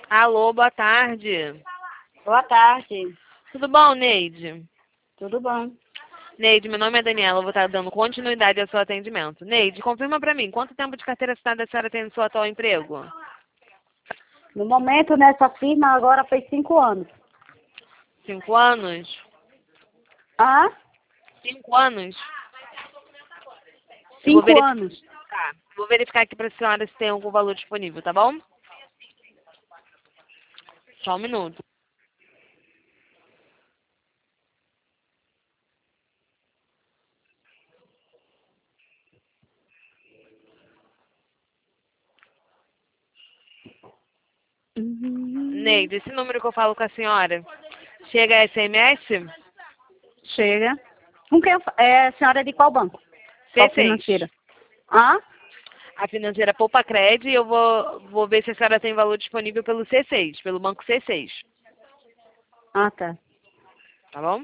Alô, boa tarde. Boa tarde. Tudo bom, Neide? Tudo bom? Neide, meu nome é Daniela, eu vou estar dando continuidade ao seu atendimento. Neide, confirma pra mim, quanto tempo de carteira assinada a senhora tem no seu atual emprego? No momento, nessa firma, agora fez 5 anos. 5 anos? Ah? 5 anos? Eu vou 5 anos. Tá, vou verificar aqui pra senhora se tem algum valor disponível, tá bom? Só um minuto. Neide, esse número que eu falo com a senhora, chega a SMS? Chega. Com quem a senhora é de qual banco? Qual C6. financeira? Ah? A financeira Poupa Cred e eu vou ver se a senhora tem valor disponível pelo C6, pelo banco C6. Ah, tá. Tá bom?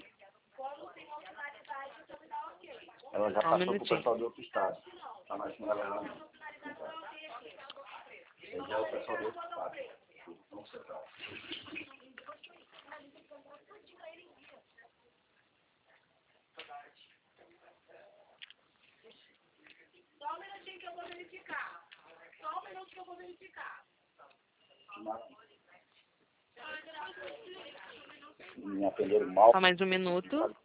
Ela já Só um passou pro minutinho. pessoal do outro estado. Tá mais com ela não. Esse é o pessoal do outro estado. Não sei lá. Me atenderam mal. Só mais um minuto.